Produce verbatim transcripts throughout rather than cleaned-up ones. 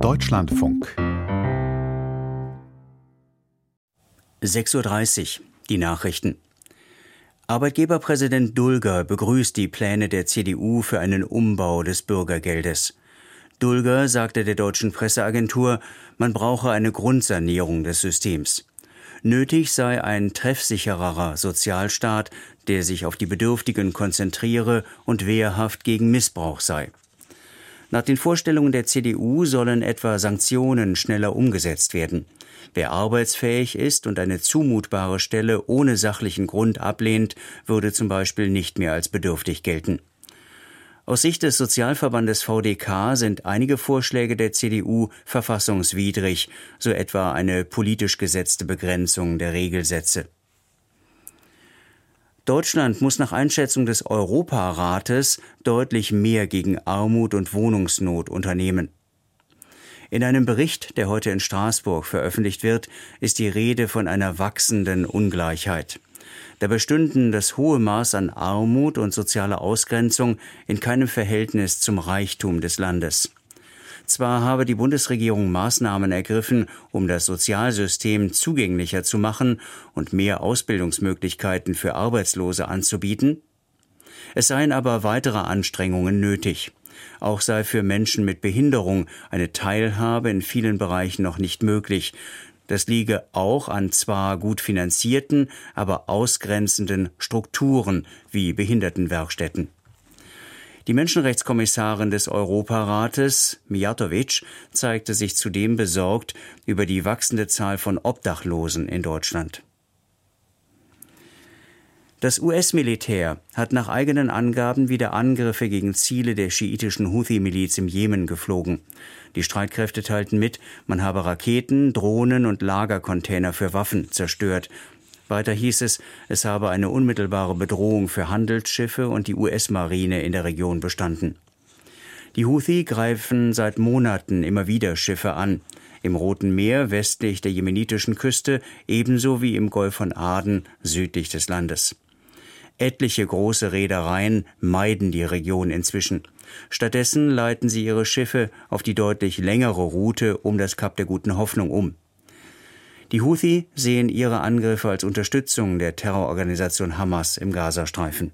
Deutschlandfunk. sechs Uhr dreißig, die Nachrichten. Arbeitgeberpräsident Dulger begrüßt die Pläne der C D U für einen Umbau des Bürgergeldes. Dulger sagte der deutschen Presseagentur, man brauche eine Grundsanierung des Systems. Nötig sei ein treffsichererer Sozialstaat, der sich auf die Bedürftigen konzentriere und wehrhaft gegen Missbrauch sei. Nach den Vorstellungen der C D U sollen etwa Sanktionen schneller umgesetzt werden. Wer arbeitsfähig ist und eine zumutbare Stelle ohne sachlichen Grund ablehnt, würde zum Beispiel nicht mehr als bedürftig gelten. Aus Sicht des Sozialverbandes V D K sind einige Vorschläge der C D U verfassungswidrig, so etwa eine politisch gesetzte Begrenzung der Regelsätze. Deutschland muss nach Einschätzung des Europarates deutlich mehr gegen Armut und Wohnungsnot unternehmen. In einem Bericht, der heute in Straßburg veröffentlicht wird, ist die Rede von einer wachsenden Ungleichheit. Dabei stünden das hohe Maß an Armut und soziale Ausgrenzung in keinem Verhältnis zum Reichtum des Landes. Zwar habe die Bundesregierung Maßnahmen ergriffen, um das Sozialsystem zugänglicher zu machen und mehr Ausbildungsmöglichkeiten für Arbeitslose anzubieten, es seien aber weitere Anstrengungen nötig. Auch sei für Menschen mit Behinderung eine Teilhabe in vielen Bereichen noch nicht möglich. Das liege auch an zwar gut finanzierten, aber ausgrenzenden Strukturen wie Behindertenwerkstätten. Die Menschenrechtskommissarin des Europarates, Mijatović, zeigte sich zudem besorgt über die wachsende Zahl von Obdachlosen in Deutschland. Das U S-Militär hat nach eigenen Angaben wieder Angriffe gegen Ziele der schiitischen Houthi-Miliz im Jemen geflogen. Die Streitkräfte teilten mit, man habe Raketen, Drohnen und Lagercontainer für Waffen zerstört. Weiter hieß es, es habe eine unmittelbare Bedrohung für Handelsschiffe und die U S-Marine in der Region bestanden. Die Houthi greifen seit Monaten immer wieder Schiffe an. Im Roten Meer westlich der jemenitischen Küste, ebenso wie im Golf von Aden südlich des Landes. Etliche große Reedereien meiden die Region inzwischen. Stattdessen leiten sie ihre Schiffe auf die deutlich längere Route um das Kap der Guten Hoffnung um. Die Houthi sehen ihre Angriffe als Unterstützung der Terrororganisation Hamas im Gazastreifen.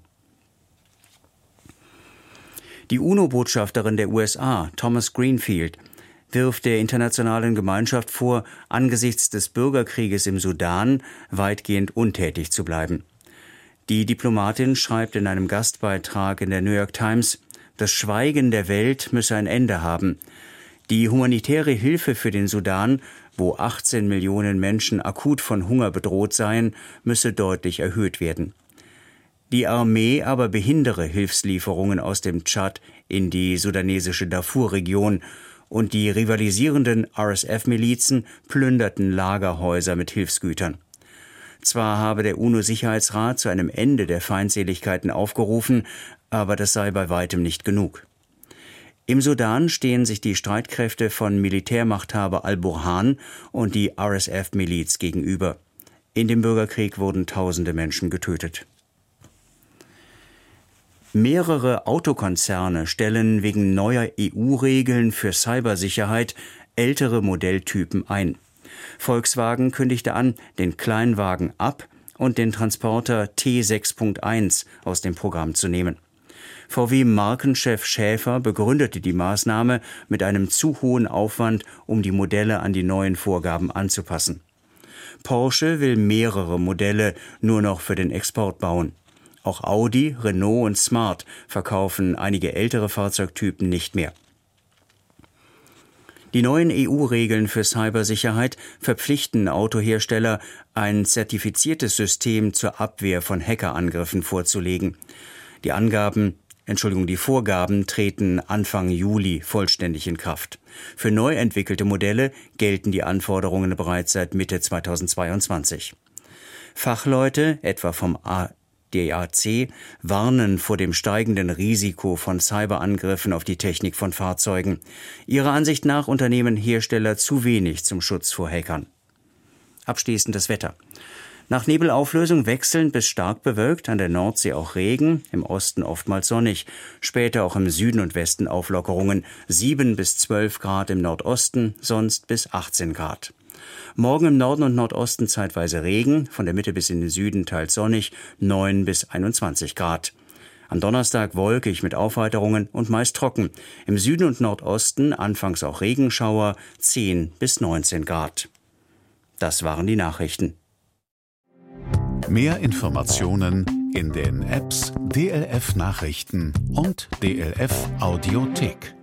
Die UNO-Botschafterin der U S A, Thomas Greenfield, wirft der internationalen Gemeinschaft vor, angesichts des Bürgerkrieges im Sudan weitgehend untätig zu bleiben. Die Diplomatin schreibt in einem Gastbeitrag in der New York Times, das Schweigen der Welt müsse ein Ende haben. Die humanitäre Hilfe für den Sudan, wo achtzehn Millionen Menschen akut von Hunger bedroht seien, müsse deutlich erhöht werden. Die Armee aber behindere Hilfslieferungen aus dem Tschad in die sudanesische Darfur-Region und die rivalisierenden R S F-Milizen plünderten Lagerhäuser mit Hilfsgütern. Zwar habe der UNO-Sicherheitsrat zu einem Ende der Feindseligkeiten aufgerufen, aber das sei bei weitem nicht genug. Im Sudan stehen sich die Streitkräfte von Militärmachthaber al-Burhan und die R S F-Miliz gegenüber. In dem Bürgerkrieg wurden tausende Menschen getötet. Mehrere Autokonzerne stellen wegen neuer E U-Regeln für Cybersicherheit ältere Modelltypen ein. Volkswagen kündigte an, den Kleinwagen ab und den Transporter T sechs Punkt eins aus dem Programm zu nehmen. V W-Markenchef Schäfer begründete die Maßnahme mit einem zu hohen Aufwand, um die Modelle an die neuen Vorgaben anzupassen. Porsche will mehrere Modelle nur noch für den Export bauen. Auch Audi, Renault und Smart verkaufen einige ältere Fahrzeugtypen nicht mehr. Die neuen E U-Regeln für Cybersicherheit verpflichten Autohersteller, ein zertifiziertes System zur Abwehr von Hackerangriffen vorzulegen. Die Angaben, Entschuldigung, die Vorgaben treten Anfang Juli vollständig in Kraft. Für neu entwickelte Modelle gelten die Anforderungen bereits seit Mitte zweitausendzweiundzwanzig. Fachleute, etwa vom D A C, warnen vor dem steigenden Risiko von Cyberangriffen auf die Technik von Fahrzeugen. Ihrer Ansicht nach unternehmen Hersteller zu wenig zum Schutz vor Hackern. Abschließend das Wetter. Nach Nebelauflösung wechselnd bis stark bewölkt, an der Nordsee auch Regen, im Osten oftmals sonnig. Später auch im Süden und Westen Auflockerungen, sieben bis zwölf Grad im Nordosten, sonst bis achtzehn Grad. Morgen im Norden und Nordosten zeitweise Regen, von der Mitte bis in den Süden teils sonnig, neun bis einundzwanzig Grad. Am Donnerstag wolkig mit Aufheiterungen und meist trocken. Im Süden und Nordosten anfangs auch Regenschauer, zehn bis neunzehn Grad. Das waren die Nachrichten. Mehr Informationen in den Apps D L F Nachrichten und D L F Audiothek.